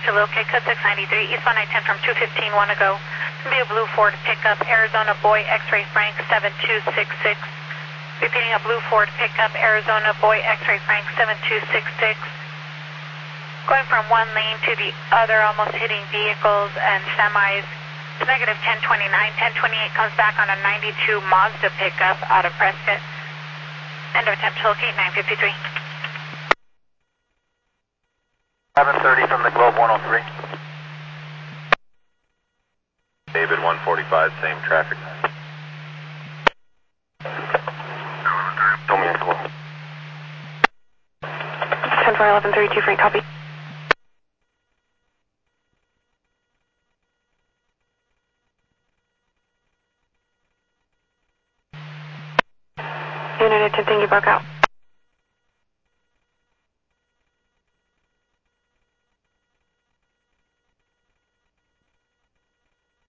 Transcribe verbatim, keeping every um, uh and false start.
to locate code six ninety-three, eastbound I ten from two fifteen, want to go. It's going to be a blue Ford pickup, Arizona Boy X-ray Frank seven two six six. Repeating, a blue Ford pickup, Arizona Boy X-ray Frank seven two six six. Going from one lane to the other, almost hitting vehicles and semis. It's negative ten twenty-nine. ten twenty-eight comes back on a ninety-two Mazda pickup out of Prescott. End of attempt to locate nine fifty-three. seven thirty from the Globe one oh three. David one forty-five, same traffic. Show me a Globe. ten four eleven thirty-two, Frank, copy. Unit attempting, you broke out.